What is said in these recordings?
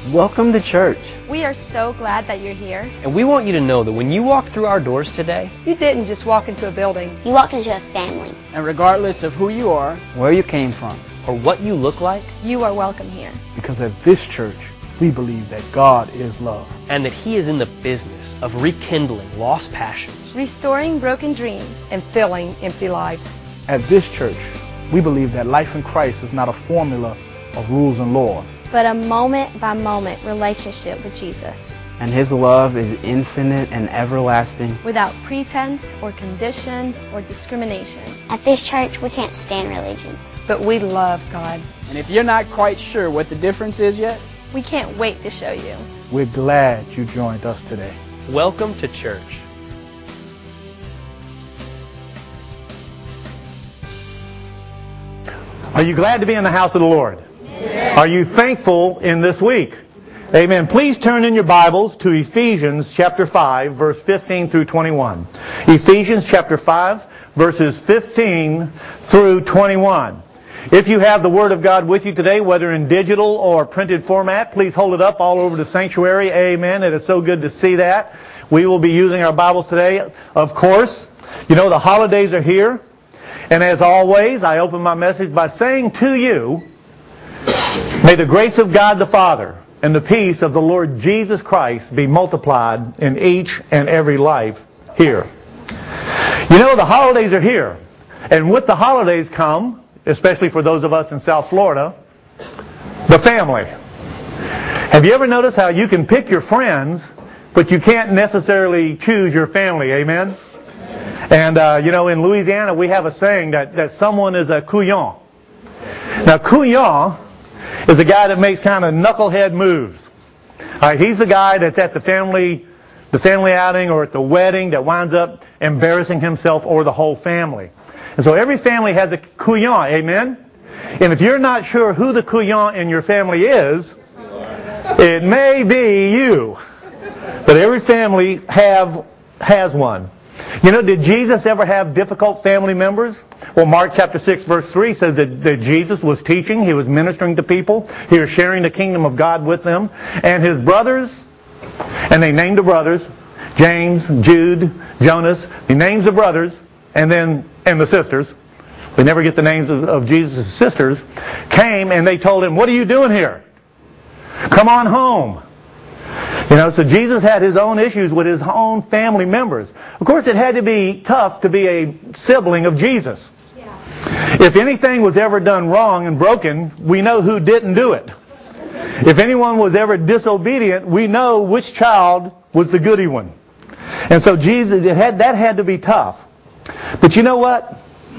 Welcome to church. We are so glad that you're here. And we want you to know that when you walk through our doors today, you didn't just walk into a building. You walked into a family. And regardless of who you are, where you came from, or what you look like, you are welcome here. Because at this church, we believe that God is love. And that He is in the business of rekindling lost passions, restoring broken dreams, and filling empty lives. At this church, we believe that life in Christ is not a formula of rules and laws, but a moment-by-moment relationship with Jesus. And His love is infinite and everlasting, without pretense or condition or discrimination. At this church, we can't stand religion, but we love God. And if you're not quite sure what the difference is yet, we can't wait to show you. We're glad you joined us today. Welcome to church. Are you glad to be in the house of the Lord? Yeah. Are you thankful in this week? Amen. Please turn in your Bibles to Ephesians chapter 5, verse 15 through 21. Ephesians chapter 5, verses 15 through 21. If you have the Word of God with you today, whether in digital or printed format, please hold it up all over the sanctuary. Amen. It is so good to see that. We will be using our Bibles today, of course. You know, the holidays are here. And as always, I open my message by saying to you, may the grace of God the Father and the peace of the Lord Jesus Christ be multiplied in each and every life here. You know, the holidays are here. And with the holidays come, especially for those of us in South Florida, the family. Have you ever noticed how you can pick your friends, but you can't necessarily choose your family? Amen? And, you know, in Louisiana, we have a saying that someone is a couillon. Now, couillon is a guy that makes kind of knucklehead moves. All right, he's the guy that's at the family outing or at the wedding that winds up embarrassing himself or the whole family. And so every family has a couillon, amen? And if you're not sure who the couillon in your family is, it may be you. But every family has one. You know, did Jesus ever have difficult family members? Well, Mark chapter 6, verse 3 says that Jesus was teaching. He was ministering to people. He was sharing the kingdom of God with them. And his brothers, and they named the brothers, James, Jude, Jonas. He names the brothers, and the sisters. We never get the names of Jesus' sisters. Came and they told him, "What are you doing here? Come on home." You know, so Jesus had his own issues with his own family members. Of course, it had to be tough to be a sibling of Jesus. Yeah. If anything was ever done wrong and broken, we know who didn't do it. If anyone was ever disobedient, we know which child was the goody one. And so Jesus, that had to be tough. But you know what?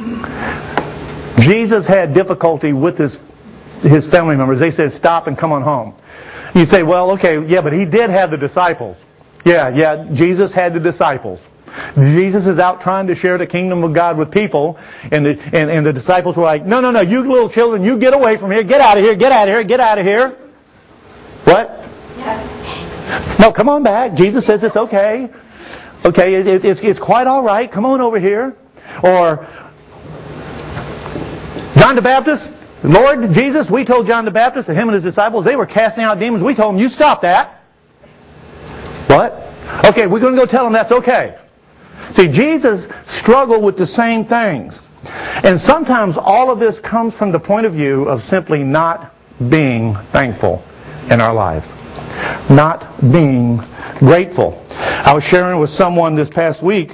Jesus had difficulty with his family members. They said, "Stop and come on home." You say, well, okay, yeah, but he did have the disciples. Yeah, Jesus had the disciples. Jesus is out trying to share the kingdom of God with people, and the disciples were like, no, you little children, you get away from here, get out of here, get out of here, get out of here. What? Yeah. No, come on back. Jesus says it's okay. Okay, it's quite all right. Come on over here. Or John the Baptist, Lord Jesus, we told John the Baptist and him and his disciples, they were casting out demons. We told them, you stop that. What? Okay, we're going to go tell them that's okay. See, Jesus struggled with the same things. And sometimes all of this comes from the point of view of simply not being thankful in our life. Not being grateful. I was sharing with someone this past week,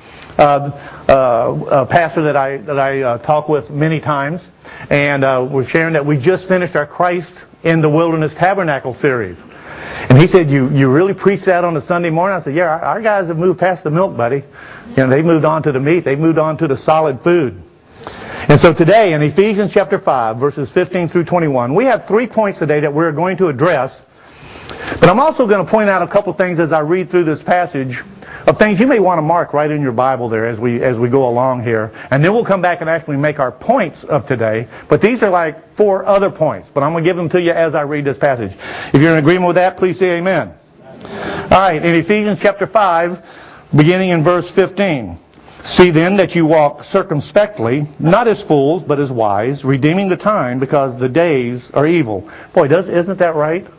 a pastor that I talk with many times, and we're sharing that we just finished our Christ in the Wilderness Tabernacle series. And he said, you really preached that on a Sunday morning? I said, yeah, our guys have moved past the milk, buddy. You know, they moved on to the meat. They moved on to the solid food. And so today in Ephesians chapter 5, verses 15 through 21, we have 3 points today that we're going to address. But I'm also going to point out a couple things as I read through this passage of things you may want to mark right in your Bible there as we go along here. And then we'll come back and actually make our points of today. But these are like 4 other points. But I'm going to give them to you as I read this passage. If you're in agreement with that, please say amen. All right, in Ephesians chapter 5, beginning in verse 15. See then that you walk circumspectly, not as fools, but as wise, redeeming the time because the days are evil. Boy, isn't that right?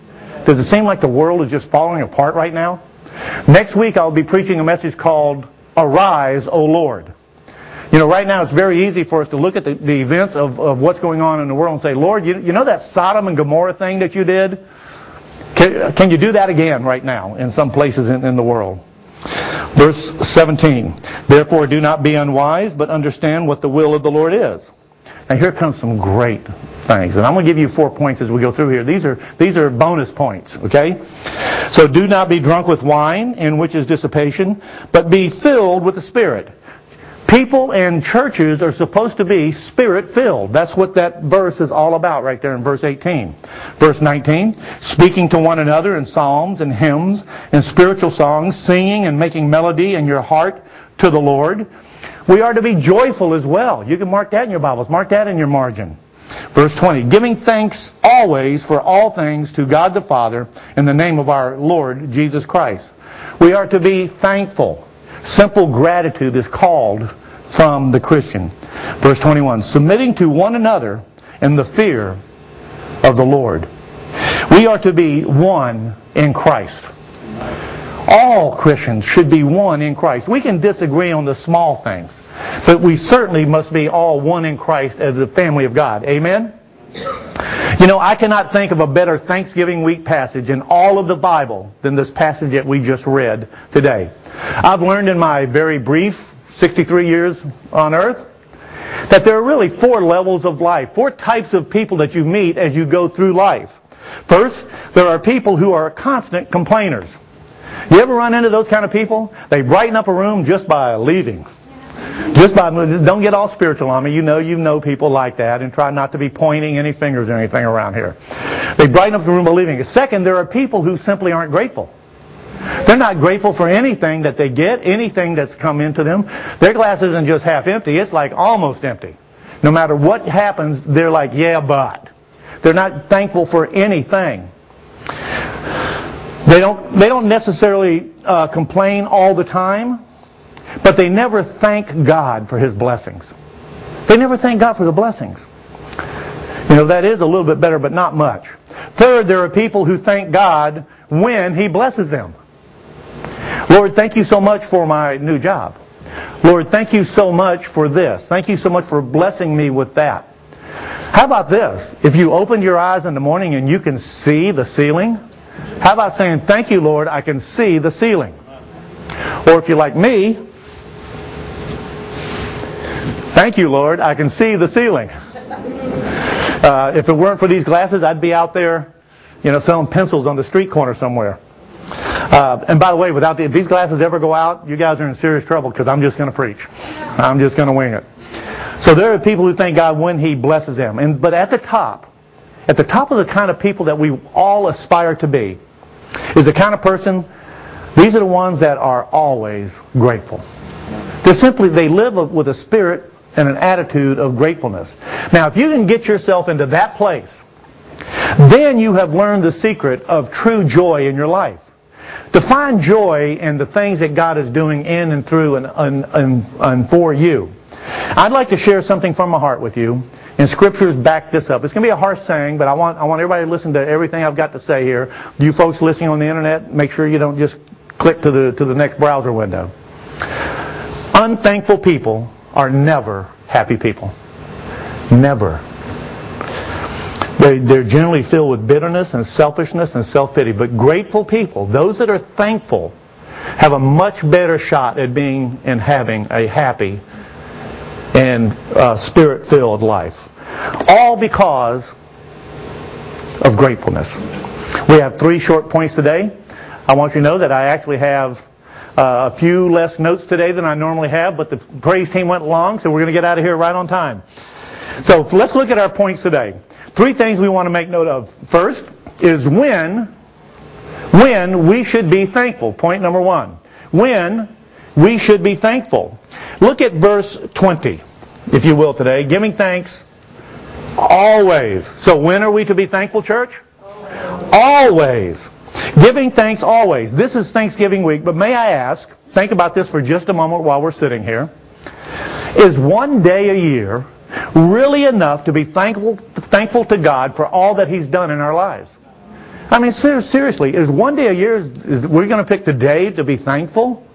Does it seem like the world is just falling apart right now? Next week I'll be preaching a message called Arise, O Lord. You know, right now it's very easy for us to look at the events of what's going on in the world and say, Lord, you know that Sodom and Gomorrah thing that you did? Can you do that again right now in some places in the world? Verse 17, therefore do not be unwise, but understand what the will of the Lord is. Now here comes some great things. And I'm going to give you 4 points as we go through here. These are bonus points, okay? So do not be drunk with wine, in which is dissipation, but be filled with the Spirit. People and churches are supposed to be Spirit-filled. That's what that verse is all about right there in verse 18. Verse 19, speaking to one another in psalms and hymns and spiritual songs, singing and making melody in your heart to the Lord. We are to be joyful as well. You can mark that in your Bibles. Mark that in your margin. Verse 20, giving thanks always for all things to God the Father in the name of our Lord Jesus Christ. We are to be thankful. Simple gratitude is called from the Christian. Verse 21, submitting to one another in the fear of the Lord. We are to be one in Christ. All Christians should be one in Christ. We can disagree on the small things, but we certainly must be all one in Christ as the family of God. Amen? You know, I cannot think of a better Thanksgiving week passage in all of the Bible than this passage that we just read today. I've learned in my very brief 63 years on earth that there are really 4 levels of life, 4 types of people that you meet as you go through life. First, there are people who are constant complainers. You ever run into those kind of people? They brighten up a room just by leaving. Don't get all spiritual on me. You know people like that, and try not to be pointing any fingers or anything around here. They brighten up the room by leaving. Second, there are people who simply aren't grateful. They're not grateful for anything that they get, anything that's come into them. Their glass isn't just half empty, it's like almost empty. No matter what happens, they're like, yeah, but. They're not thankful for anything. They don't necessarily complain all the time, but they never thank God for His blessings. They never thank God for the blessings. You know, that is a little bit better, but not much. Third, there are people who thank God when He blesses them. Lord, thank you so much for my new job. Lord, thank you so much for this. Thank you so much for blessing me with that. How about this? If you opened your eyes in the morning and you can see the ceiling, how about saying, thank you, Lord, I can see the ceiling? Or if you're like me, thank you, Lord, I can see the ceiling. If it weren't for these glasses, I'd be out there, selling pencils on the street corner somewhere. And by the way, if these glasses ever go out, you guys are in serious trouble because I'm just going to preach. I'm just going to wing it. So there are people who thank God when He blesses them. But at the top of the kind of people that we all aspire to be, is the kind of person, these are the ones that are always grateful. They live with a spirit and an attitude of gratefulness. Now, if you can get yourself into that place, then you have learned the secret of true joy in your life. To find joy in the things that God is doing in and through and for you. I'd like to share something from my heart with you, and Scriptures back this up. It's going to be a harsh saying, but I want everybody to listen to everything I've got to say here. You folks listening on the internet, make sure you don't just click to the next browser window. Unthankful people are never happy people. Never. They're generally filled with bitterness and selfishness and self-pity. But grateful people, those that are thankful, have a much better shot at being and having a happy and spirit-filled life. All because of gratefulness. We have 3 short points today. I want you to know that I actually have a few less notes today than I normally have, but the praise team went long, so we're going to get out of here right on time. So let's look at our points today. 3 things we want to make note of. First is when we should be thankful. Point number 1. When we should be thankful. Look at verse 20, if you will, today. Giving thanks always. So when are we to be thankful, church? Always. Giving thanks always. This is Thanksgiving week, but may I ask, think about this for just a moment while we're sitting here. Is one day a year really enough to be thankful to God for all that He's done in our lives? I mean, seriously, is one day a year, we're going to pick the day to be thankful?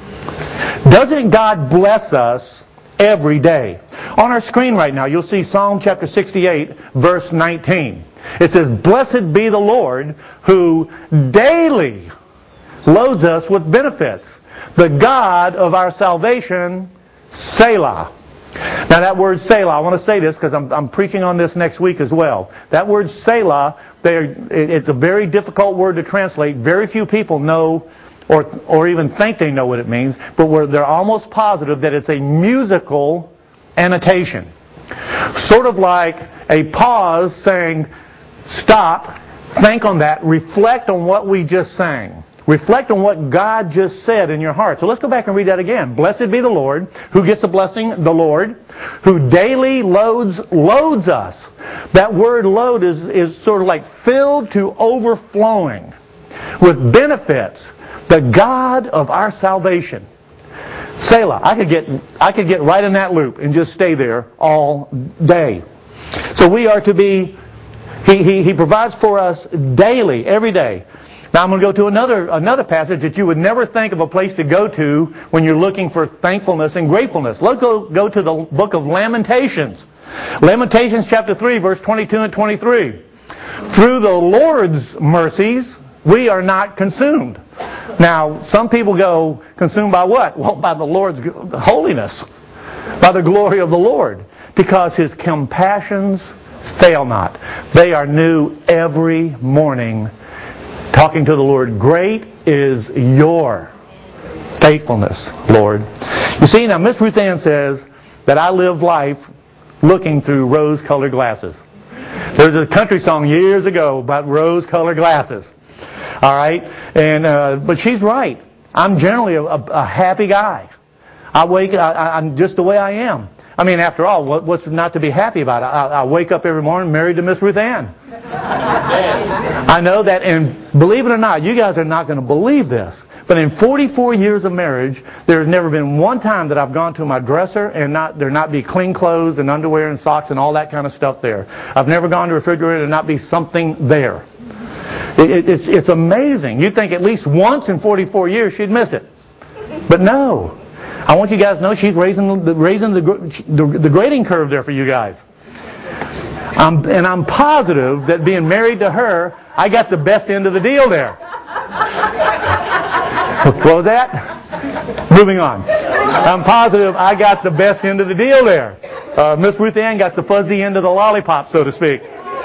Doesn't God bless us every day? On our screen right now, you'll see Psalm chapter 68, verse 19. It says, "Blessed be the Lord who daily loads us with benefits, the God of our salvation, Selah." Now that word Selah, I want to say this because I'm preaching on this next week as well. That word Selah, it's a very difficult word to translate. Very few people know or even think they know what it means, but they're almost positive that it's a musical annotation. Sort of like a pause saying, stop, think on that, reflect on what we just sang. Reflect on what God just said in your heart. So let's go back and read that again. Blessed be the Lord. Who gets the blessing? The Lord. Who daily loads us. That word load is sort of like filled to overflowing with benefits. The God of our salvation. Selah. I could get right in that loop and just stay there all day. So we are to be, He provides for us daily, every day. Now I'm going to go to another passage that you would never think of a place to go to when you're looking for thankfulness and gratefulness. Let's go to the book of Lamentations. Lamentations chapter 3, verse 22 and 23. Through the Lord's mercies, we are not consumed. Now, some people go, consumed by what? Well, by the Lord's holiness, by the glory of the Lord, because His compassions fail not. They are new every morning. Talking to the Lord, great is your faithfulness, Lord. You see, now Miss Ruth Ann says that I live life looking through rose-colored glasses. There's a country song years ago about rose-colored glasses. All right? But she's right. I'm generally a happy guy. I'm just the way I am. I mean, after all, what's not to be happy about? I wake up every morning married to Miss Ruth Ann. I know that, and believe it or not, you guys are not going to believe this, but in 44 years of marriage, there's never been one time that I've gone to my dresser and there not be clean clothes and underwear and socks and all that kind of stuff there. I've never gone to the refrigerator and not be something there. It's amazing. You'd think at least once in 44 years she'd miss it. But no. I want you guys to know she's raising the grading curve there for you guys. I'm positive that being married to her, I got the best end of the deal there. What was that? Moving on. I'm positive I got the best end of the deal there. Miss Ruth Ann got the fuzzy end of the lollipop, so to speak.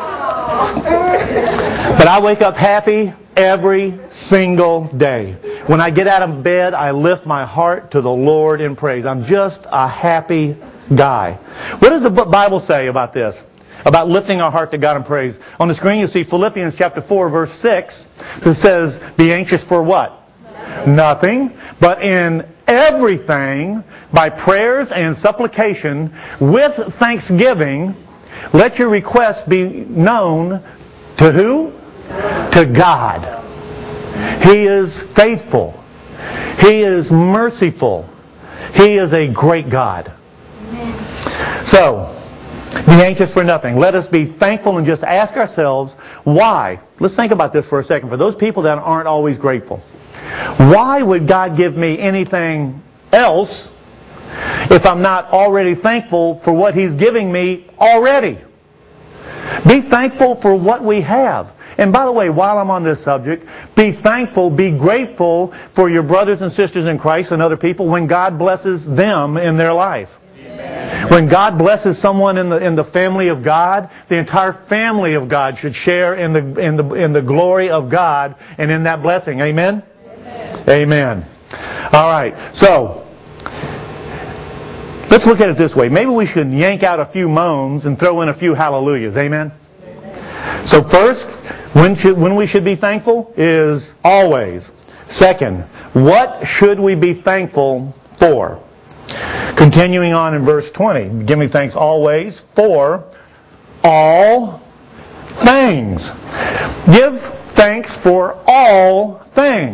But I wake up happy every single day. When I get out of bed, I lift my heart to the Lord in praise. I'm just a happy guy. What does the Bible say about this? About lifting our heart to God in praise. On the screen you see Philippians chapter 4, verse 6. It says, be anxious for what? Nothing. But in everything, by prayers and supplication, with thanksgiving, let your requests be known to who? To God. He is faithful. He is merciful. He is a great God. So, be anxious for nothing. Let us be thankful and just ask ourselves, why? Let's think about this for a second. For those people that aren't always grateful. Why would God give me anything else if I'm not already thankful for what He's giving me already? Be thankful for what we have. And by the way, while I'm on this subject, be thankful, be grateful for your brothers and sisters in Christ and other people when God blesses them in their life. Amen. When God blesses someone in the family of God, the entire family of God should share in the glory of God and in that blessing. Amen? Amen. Amen. All right. So, let's look at it this way. Maybe we should yank out a few moans and throw in a few hallelujahs. Amen? So first, when we should be thankful is always. Second, what should we be thankful for? Continuing on in verse 20. Give me thanks always for all things. Give thanks for all things.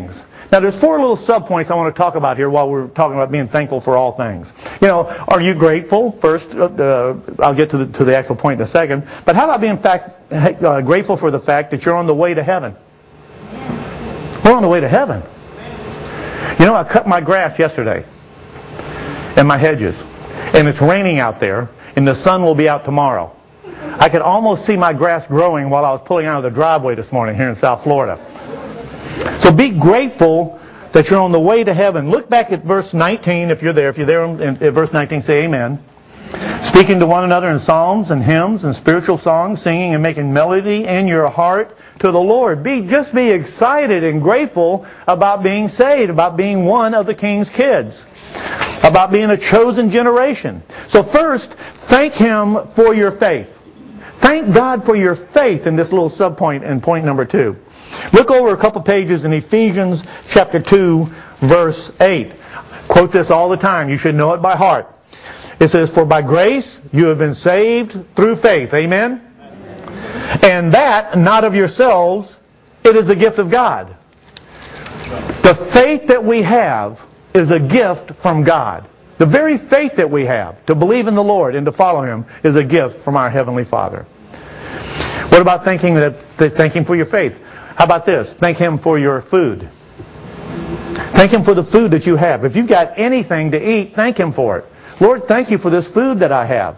Now, there's 4 little subpoints I want to talk about here while we're talking about being thankful for all things. You know, are you grateful? First, I'll get to the actual point in a second. But how about being grateful for the fact that you're on the way to heaven? We're on the way to heaven. You know, I cut my grass yesterday and my hedges, and it's raining out there, and the sun will be out tomorrow. I could almost see my grass growing while I was pulling out of the driveway this morning here in South Florida. So be grateful that you're on the way to heaven. Look back at verse 19 if you're there. If you're there at verse 19, say amen. Speaking to one another in psalms and hymns and spiritual songs, singing and making melody in your heart to the Lord. Just be excited and grateful about being saved, about being one of the King's kids, about being a chosen generation. So first, thank Him for your faith. Thank God for your faith in this little subpoint in point number 2. Look over a couple pages in Ephesians chapter 2, verse 8. Quote this all the time. You should know it by heart. It says, "For by grace you have been saved through faith." Amen? "And that not of yourselves, it is a gift of God." The faith that we have is a gift from God. The very faith that we have to believe in the Lord and to follow Him is a gift from our Heavenly Father. What about thank Him for your faith? How about this? Thank Him for your food. Thank Him for the food that you have. If you've got anything to eat, thank Him for it. Lord, thank you for this food that I have.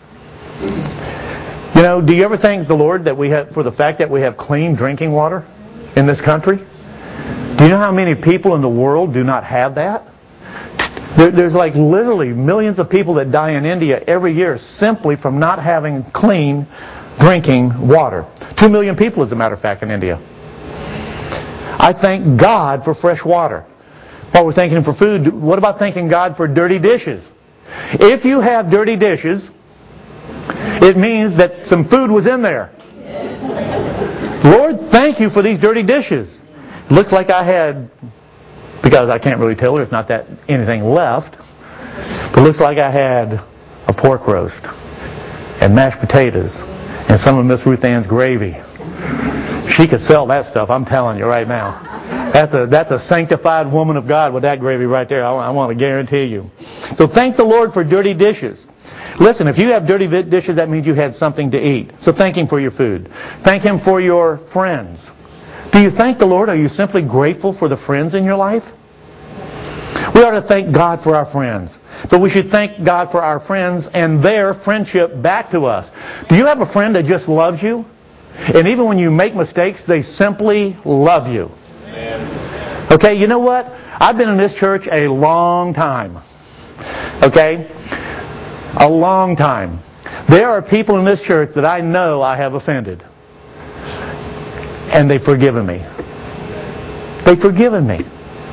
You know, do you ever thank the Lord that we have for the fact that we have clean drinking water in this country? Do you know how many people in the world do not have that? There's like literally millions of people that die in India every year simply from not having clean drinking water. 2 million people, as a matter of fact, in India. I thank God for fresh water. While we're thanking Him for food, what about thanking God for dirty dishes? If you have dirty dishes, it means that some food was in there. Lord, thank you for these dirty dishes. It looks like I had, because I can't really tell, there's not that anything left, but it looks like I had a pork roast and mashed potatoes and some of Miss Ruth Ann's gravy. She could sell that stuff, I'm telling you right now. That's a sanctified woman of God with that gravy right there. I want to guarantee you. So thank the Lord for dirty dishes. Listen, if you have dirty dishes, that means you had something to eat. So thank Him for your food. Thank Him for your friends. Do you thank the Lord? Are you simply grateful for the friends in your life? We ought to thank God for our friends. But we should thank God for our friends and their friendship back to us. Do you have a friend that just loves you? And even when you make mistakes, they simply love you. Okay, you know what? I've been in this church a long time. Okay? A long time. There are people in this church that I know I have offended. And they've forgiven me. They've forgiven me.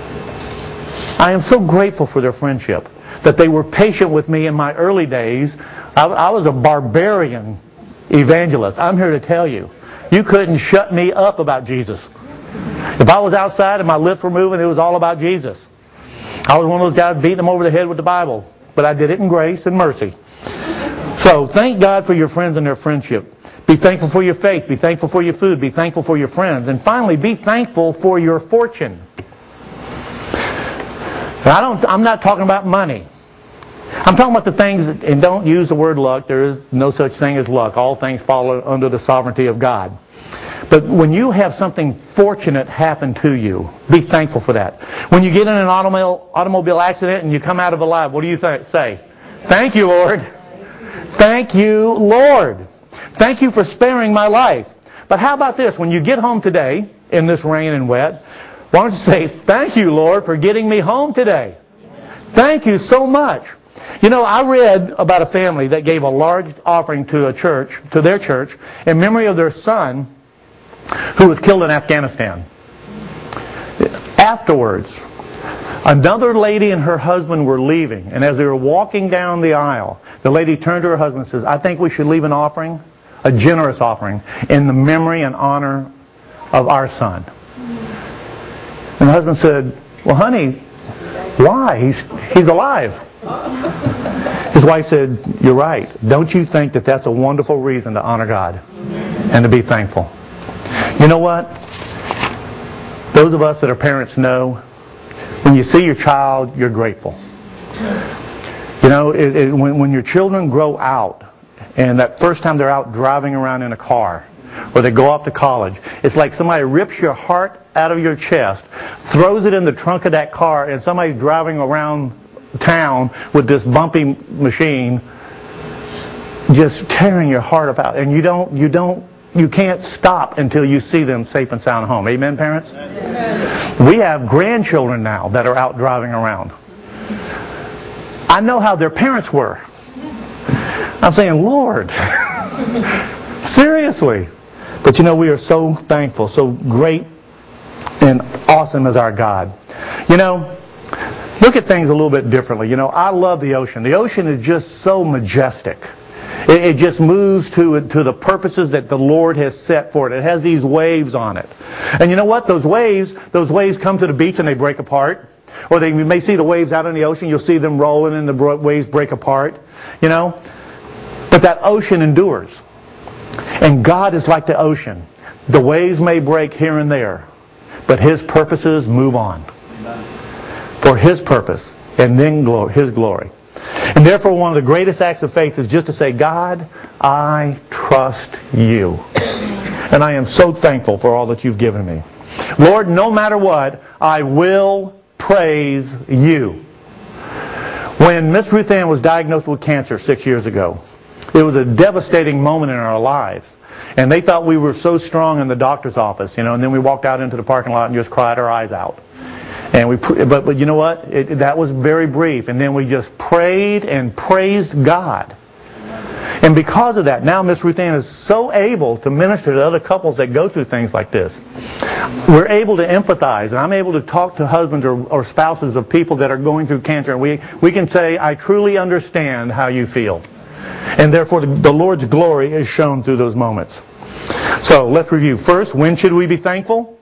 I am so grateful for their friendship. That they were patient with me in my early days. I was a barbarian evangelist. I'm here to tell you. You couldn't shut me up about Jesus. If I was outside and my lips were moving, it was all about Jesus. I was one of those guys beating them over the head with the Bible. But I did it in grace and mercy. So thank God for your friends and their friendship. Be thankful for your faith. Be thankful for your food. Be thankful for your friends. And finally, be thankful for your fortune. I'm not talking about money. I'm talking about the things, and don't use the word luck. There is no such thing as luck. All things fall under the sovereignty of God. But when you have something fortunate happen to you, be thankful for that. When you get in an automobile accident and you come out of alive, what do you say? Thank you, Lord. Thank you, Lord. Thank you for sparing my life. But how about this? When you get home today in this rain and wet, why don't you say, thank you, Lord, for getting me home today. Thank you so much. You know, I read about a family that gave a large offering to a church, to their church, in memory of their son who was killed in Afghanistan. Afterwards, another lady and her husband were leaving, and as they were walking down the aisle, the lady turned to her husband and says, I think we should leave an offering, a generous offering, in the memory and honor of our son. And the husband said, well, honey, why? He's alive. His wife said, you're right. Don't you think that that's a wonderful reason to honor God and to be thankful? You know what? those of us that are parents know, when you see your child, you're grateful. You know, when your children grow out, and that first time they're out driving around in a car, or they go off to college, it's like somebody rips your heart out of your chest, throws it in the trunk of that car, and somebody's driving around town with this bumpy machine, just tearing your heart apart, and you can't stop until you see them safe and sound home. Amen, parents? Amen. We have grandchildren now that are out driving around. I know how their parents were. I'm saying, Lord, seriously. But you know, we are so thankful, so great and awesome is our God. You know, look at things a little bit differently. You know, I love the ocean. The ocean is just so majestic. It just moves to the purposes that the Lord has set for it. It has these waves on it. And you know what? Those waves come to the beach and they break apart. Or you may see the waves out in the ocean. You'll see them rolling and the waves break apart. You know? But that ocean endures. And God is like the ocean. The waves may break here and there, but His purposes move on. For His purpose and then His glory. And therefore, one of the greatest acts of faith is just to say, God, I trust You. And I am so thankful for all that You've given me. Lord, no matter what, I will praise You. When Miss Ruth Ann was diagnosed with cancer 6 years ago, it was a devastating moment in our lives. And they thought we were so strong in the doctor's office, you know, and then we walked out into the parking lot and just cried our eyes out. And but you know what? That was very brief. And then we just prayed and praised God. And because of that, now Miss Ruth Ann is so able to minister to other couples that go through things like this. We're able to empathize, and I'm able to talk to husbands or spouses of people that are going through cancer. And we can say, I truly understand how you feel. And therefore, the Lord's glory is shown through those moments. So, let's review. First, when should we be thankful?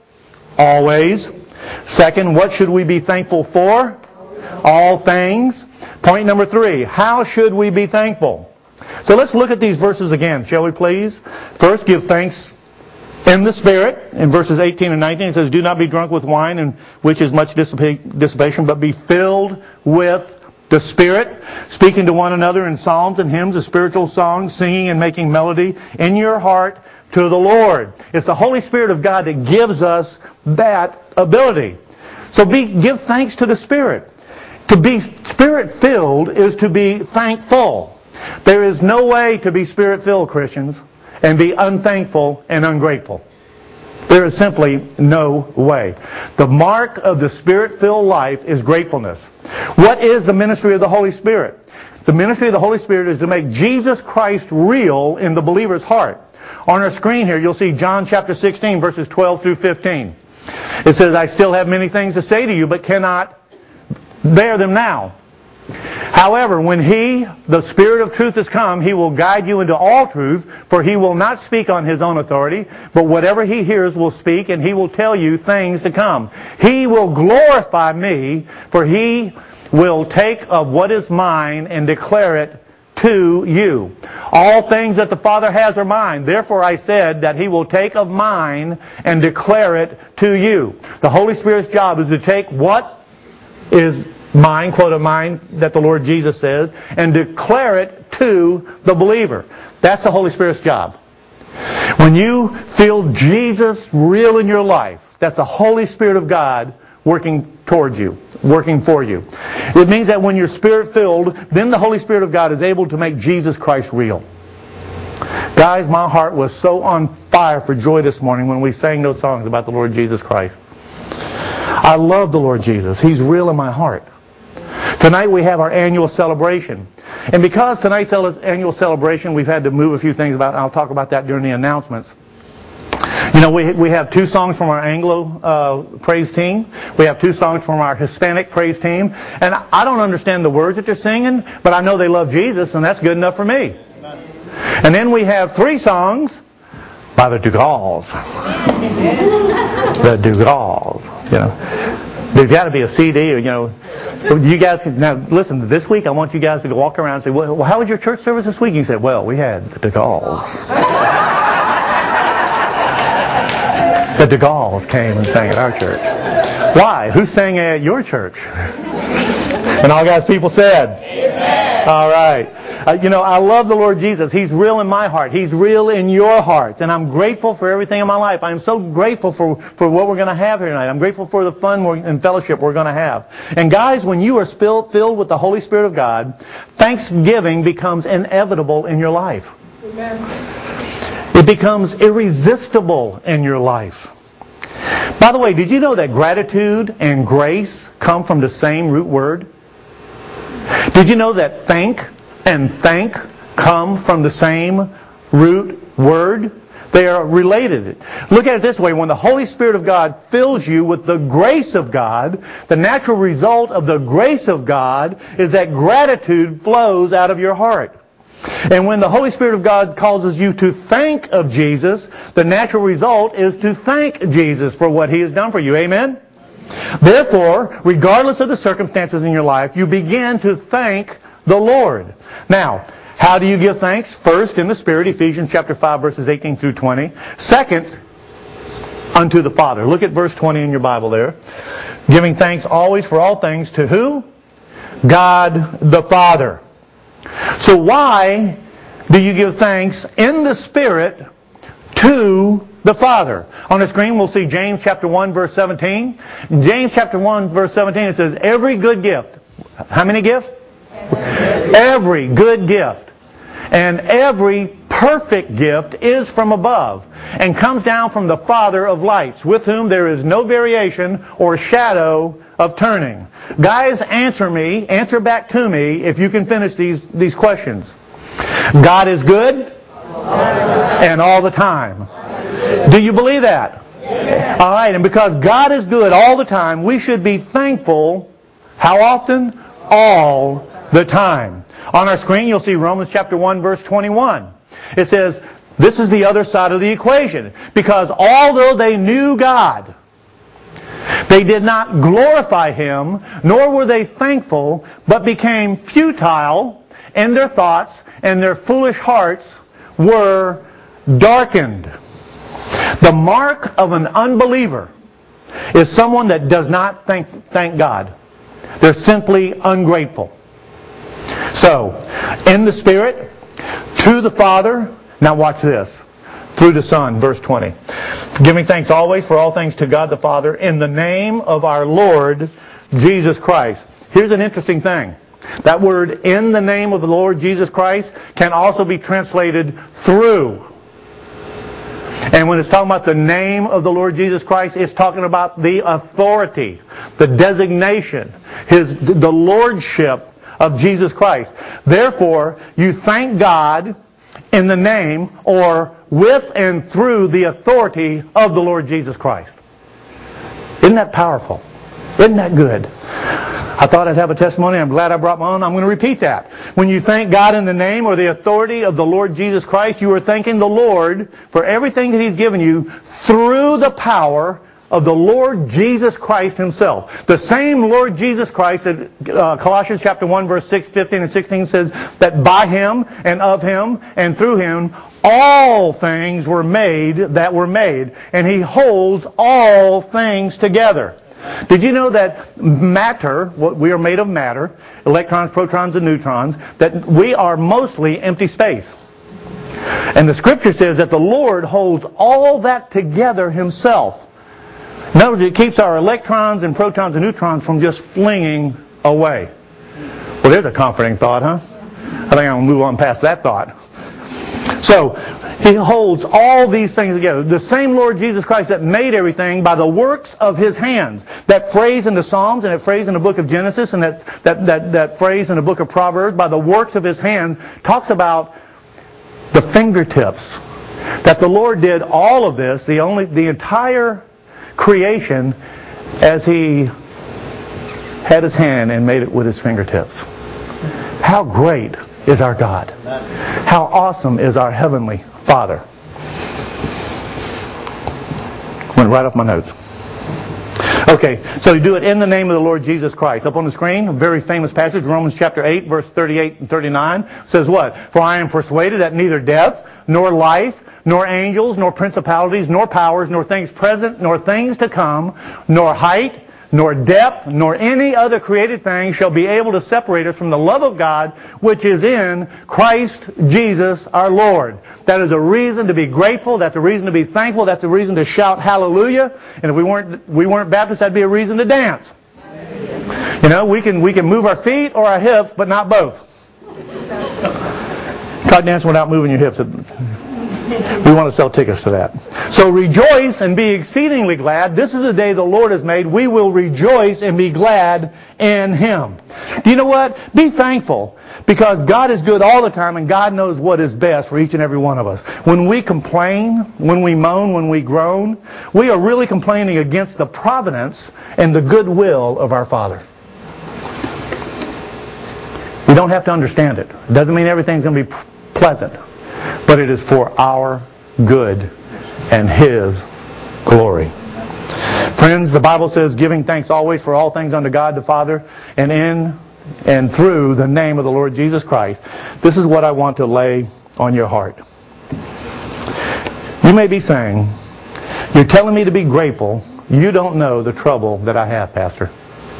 Always. Second, what should we be thankful for? All things. Point number 3, how should we be thankful? So let's look at these verses again, shall we please? First, give thanks in the Spirit. In verses 18 and 19 it says, do not be drunk with wine, in which is much dissipation, but be filled with the Spirit, speaking to one another in psalms and hymns, and spiritual songs, singing and making melody in your heart to the Lord. It's the Holy Spirit of God that gives us that ability. So give thanks to the Spirit. To be Spirit-filled is to be thankful. There is no way to be Spirit-filled, Christians, and be unthankful and ungrateful. There is simply no way. The mark of the Spirit-filled life is gratefulness. What is the ministry of the Holy Spirit? The ministry of the Holy Spirit is to make Jesus Christ real in the believer's heart. On our screen here, you'll see John chapter 16, verses 12 through 15. It says, I still have many things to say to you, but cannot bear them now. However, when He, the Spirit of truth, has come, He will guide you into all truth, for He will not speak on His own authority, but whatever He hears will speak, and He will tell you things to come. He will glorify Me, for He will take of what is mine and declare it to you. All things that the Father has are mine. Therefore I said that He will take of mine and declare it to you. The Holy Spirit's job is to take what is mine, quote of mine, that the Lord Jesus says, and declare it to the believer. That's the Holy Spirit's job. When you feel Jesus real in your life, that's the Holy Spirit of God working towards you, working for you. It means that when you're Spirit-filled, then the Holy Spirit of God is able to make Jesus Christ real. Guys, my heart was so on fire for joy this morning when we sang those songs about the Lord Jesus Christ. I love the Lord Jesus. He's real in my heart. Tonight we have our annual celebration. And because tonight's annual celebration, we've had to move a few things about, and I'll talk about that during the announcements. You know, we have 2 songs from our Anglo praise team. We have 2 songs from our Hispanic praise team. And I don't understand the words that they're singing, but I know they love Jesus, and that's good enough for me. And then we have 3 songs by the Dugals. The Dugals, you know. There's got to be a CD, you know. You guys, now listen, this week I want you guys to go walk around and say, well, how was your church service this week? And you say, well, we had the Dugals. The de Gaulles came and sang at our church. Why? Who sang at your church? And all God's people said, Amen. All right. I love the Lord Jesus. He's real in my heart. He's real in your hearts. And I'm grateful for everything in my life. I'm so grateful for what we're going to have here tonight. I'm grateful for the fun and fellowship we're going to have. And guys, when you are filled with the Holy Spirit of God, thanksgiving becomes inevitable in your life. Amen. It becomes irresistible in your life. By the way, did you know that gratitude and grace come from the same root word? Did you know that thank and thank come from the same root word? They are related. Look at it this way. When the Holy Spirit of God fills you with the grace of God, the natural result of the grace of God is that gratitude flows out of your heart. And when the Holy Spirit of God causes you to think of Jesus, the natural result is to thank Jesus for what He has done for you. Amen? Therefore, regardless of the circumstances in your life, you begin to thank the Lord. Now, how do you give thanks? First, in the Spirit, Ephesians chapter 5, verses 18 through 20. Second, unto the Father. Look at verse 20 in your Bible there. Giving thanks always for all things to who? God the Father. So why do you give thanks in the Spirit to the Father? On the screen we'll see James chapter 1 verse 17. In James chapter 1 verse 17 it says, every good gift. How many gifts? Every good gift. And every perfect gift is from above and comes down from the Father of lights, with whom there is no variation or shadow of turning. Guys, answer back to me if you can finish these questions. God is good and all the time. Do you believe that? All right, and because God is good all the time, we should be thankful. How often? All the time. On our screen you'll see Romans chapter 1 verse 21. It says, this is the other side of the equation. Because although they knew God, they did not glorify Him, nor were they thankful, but became futile in their thoughts, and their foolish hearts were darkened. The mark of an unbeliever is someone that does not thank God. They're simply ungrateful. So, in the Spirit, to the Father, now watch this, through the Son, verse 20. Giving thanks always for all things to God the Father in the name of our Lord Jesus Christ. Here's an interesting thing. That word, in the name of the Lord Jesus Christ, can also be translated through. And when it's talking about the name of the Lord Jesus Christ, it's talking about the authority, the designation, the lordship of Jesus Christ. Therefore, you thank God in the name or with and through the authority of the Lord Jesus Christ. Isn't that powerful? Isn't that good? I thought I'd have a testimony. I'm glad I brought my own. I'm going to repeat that. When you thank God in the name or the authority of the Lord Jesus Christ, you are thanking the Lord for everything that He's given you through the power of the Lord Jesus Christ Himself. The same Lord Jesus Christ that Colossians chapter 1 verse 6, 15 and 16 says that by Him and of Him and through Him all things were made that were made. And He holds all things together. Did you know that matter, we are made of matter, electrons, protons, and neutrons, that we are mostly empty space? And the Scripture says that the Lord holds all that together Himself. In other words, it keeps our electrons and protons and neutrons from just flinging away. Well, there's a comforting thought, huh? I think I'm going to move on past that thought. So, He holds all these things together. The same Lord Jesus Christ that made everything by the works of His hands. That phrase in the Psalms and that phrase in the book of Genesis and that phrase in the book of Proverbs, by the works of His hands, talks about the fingertips. That the Lord did all of this, the entire creation, as He had His hand and made it with His fingertips. How great is our God. How awesome is our Heavenly Father. Went right off my notes. Okay, so you do it in the name of the Lord Jesus Christ. Up on the screen, a very famous passage, Romans chapter 8, verse 38 and 39, says what? For I am persuaded that neither death, nor life, nor angels, nor principalities, nor powers, nor things present, nor things to come, nor height, nor depth, nor any other created thing shall be able to separate us from the love of God which is in Christ Jesus our Lord. That is a reason to be grateful. That's a reason to be thankful. That's a reason to shout hallelujah. And if we weren't Baptists, that'd be a reason to dance. You know, we can move our feet or our hips, but not both. Try dancing without moving your hips. We want to sell tickets to that. So rejoice and be exceedingly glad. This is the day the Lord has made. We will rejoice and be glad in Him. Do you know what? Be thankful, because God is good all the time, and God knows what is best for each and every one of us. When we complain, when we moan, when we groan, we are really complaining against the providence and the goodwill of our Father. We don't have to understand it. It doesn't mean everything's going to be pleasant. But it is for our good and His glory. Friends, the Bible says, giving thanks always for all things unto God the Father, and in and through the name of the Lord Jesus Christ. This is what I want to lay on your heart. You may be saying, you're telling me to be grateful. You don't know the trouble that I have, Pastor.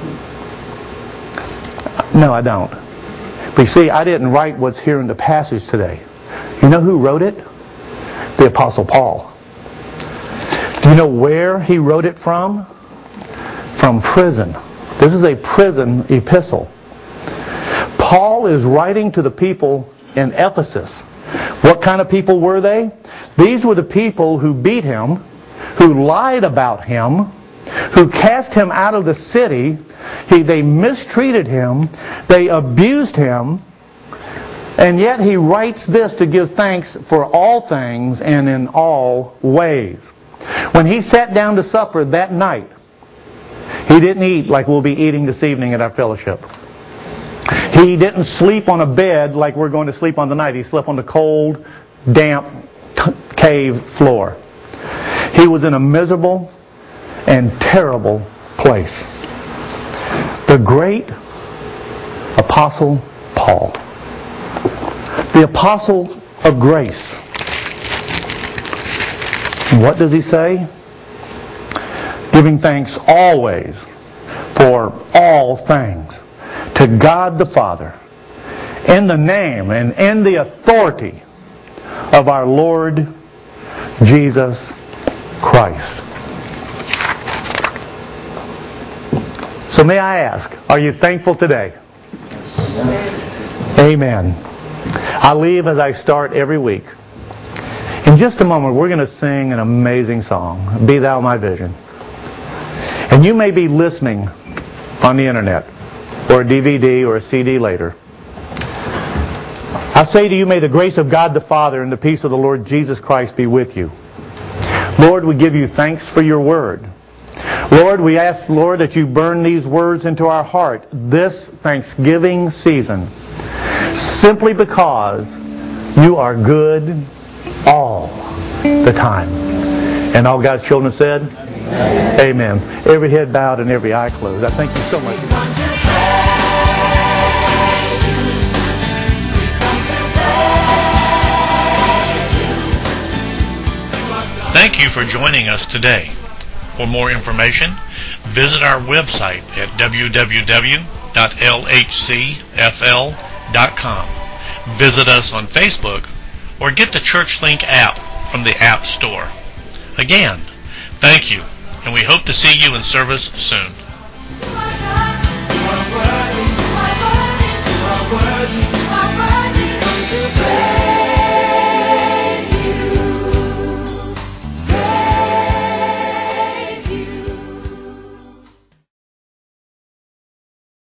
No, I don't. But you see, I didn't write what's here in the passage today. You know who wrote it? The Apostle Paul. Do you know where he wrote it from? From prison. This is a prison epistle. Paul is writing to the people in Ephesus. What kind of people were they? These were the people who beat him, who lied about him, who cast him out of the city. They mistreated him. They abused him. And yet he writes this to give thanks for all things and in all ways. When he sat down to supper that night, he didn't eat like we'll be eating this evening at our fellowship. He didn't sleep on a bed like we're going to sleep on tonight. He slept on the cold, damp cave floor. He was in a miserable and terrible place. The great Apostle Paul. The apostle of grace. What does he say? Giving thanks always for all things to God the Father in the name and in the authority of our Lord Jesus Christ. So may I ask, are you thankful today? Amen. I leave as I start every week. In just a moment, we're going to sing an amazing song, Be Thou My Vision. And you may be listening on the internet, or a DVD or a CD later. I say to you, may the grace of God the Father and the peace of the Lord Jesus Christ be with you. Lord, we give you thanks for your word. Lord, we ask, Lord, that you burn these words into our heart this Thanksgiving season, simply because you are good all the time. And all God's children said, Amen. Every head bowed and every eye closed. I thank you so much. Thank you for joining us today. For more information, visit our website at www.lhcfl.com. Visit us on Facebook or get the ChurchLink app from the App Store. Again, thank you, and we hope to see you in service soon. You are worthy, you are worthy, you are worthy to praise.